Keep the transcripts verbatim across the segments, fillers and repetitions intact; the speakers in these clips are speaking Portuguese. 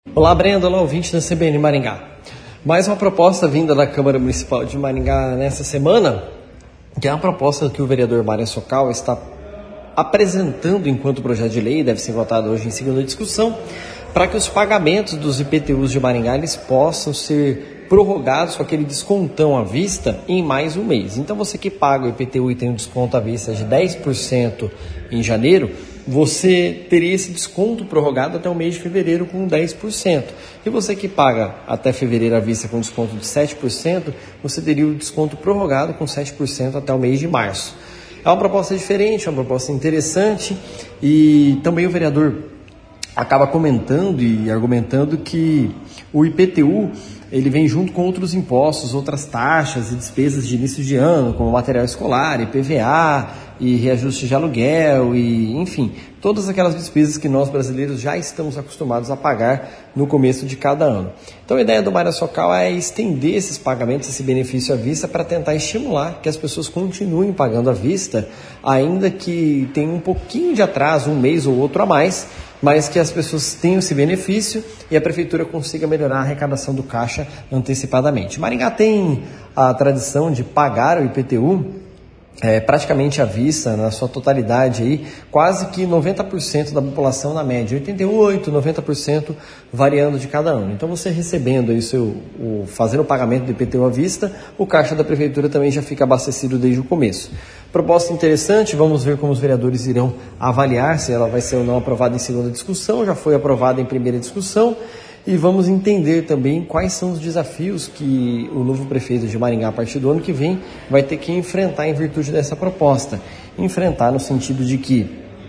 Olá, Brenda, olá, ouvinte da C B N Maringá. Mais uma proposta vinda da Câmara Municipal de Maringá nessa semana, que é uma proposta que o vereador Mário Socal está apresentando enquanto projeto de lei, deve ser votado hoje em segunda discussão, para que os pagamentos dos I P T Us de Maringá eles possam ser prorrogados com aquele descontão à vista em mais um mês. Então você que paga o I P T U e tem um desconto à vista de dez por cento em janeiro, você teria esse desconto prorrogado até o mês de fevereiro com dez por cento. E você que paga até fevereiro à vista com desconto de sete por cento, você teria o desconto prorrogado com sete por cento até o mês de março. É uma proposta diferente, é uma proposta interessante e também o vereador acaba comentando e argumentando que o I P T U ele vem junto com outros impostos, outras taxas e despesas de início de ano, como material escolar, I P V A e reajuste de aluguel e, enfim, todas aquelas despesas que nós brasileiros já estamos acostumados a pagar no começo de cada ano. Então a ideia do Mário Socal é estender esses pagamentos, esse benefício à vista para tentar estimular que as pessoas continuem pagando à vista, ainda que tenha um pouquinho de atraso, um mês ou outro a mais, mas que as pessoas tenham esse benefício e a prefeitura consiga melhorar a arrecadação do caixa antecipadamente. Maringá tem a tradição de pagar o I P T U é, praticamente à vista, na sua totalidade, aí, quase que noventa por cento da população na média, oitenta e oito por cento, noventa por cento variando de cada ano. Então você recebendo aí o seu, o, fazendo o pagamento do I P T U à vista, o caixa da prefeitura também já fica abastecido desde o começo. Proposta interessante, vamos ver como os vereadores irão avaliar se ela vai ser ou não aprovada em segunda discussão, já foi aprovada em primeira discussão, e vamos entender também quais são os desafios que o novo prefeito de Maringá, a partir do ano que vem, vai ter que enfrentar em virtude dessa proposta. Enfrentar no sentido de que,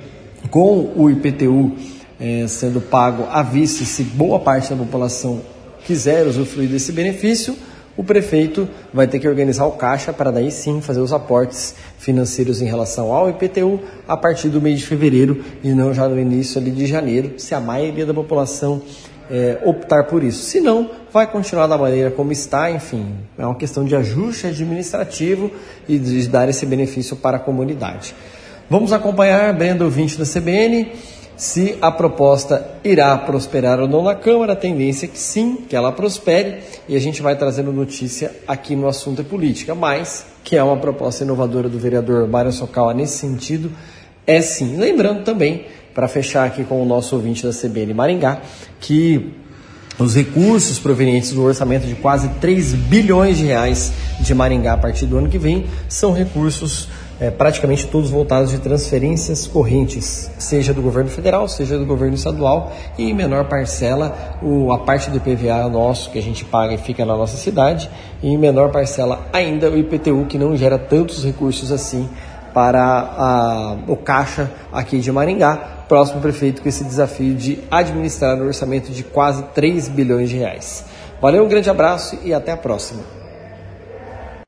com o I P T U eh, sendo pago à vista, se boa parte da população quiser usufruir desse benefício, o prefeito vai ter que organizar o caixa para daí sim fazer os aportes financeiros em relação ao I P T U a partir do mês de fevereiro e não já no início ali de janeiro, se a maioria da população é, optar por isso. Se não, vai continuar da maneira como está, enfim, é uma questão de ajuste administrativo e de dar esse benefício para a comunidade. Vamos acompanhar, Brenda, ouvinte da C B N, se a proposta irá prosperar ou não na Câmara. A tendência é que sim, que ela prospere, e a gente vai trazendo notícia aqui no Assunto é Política, mas que é uma proposta inovadora do vereador Mário Socal nesse sentido, é sim. Lembrando também, para fechar aqui com o nosso ouvinte da C B N Maringá, que os recursos provenientes do orçamento de quase três bilhões de reais de Maringá a partir do ano que vem são recursos É, praticamente todos voltados de transferências correntes, seja do governo federal, seja do governo estadual, e em menor parcela o, a parte do I P V A nosso que a gente paga e fica na nossa cidade, e em menor parcela ainda o I P T U, que não gera tantos recursos assim para a, o caixa aqui de Maringá. Próximo prefeito com esse desafio de administrar um orçamento de quase três bilhões de reais. Valeu, um grande abraço e até a próxima.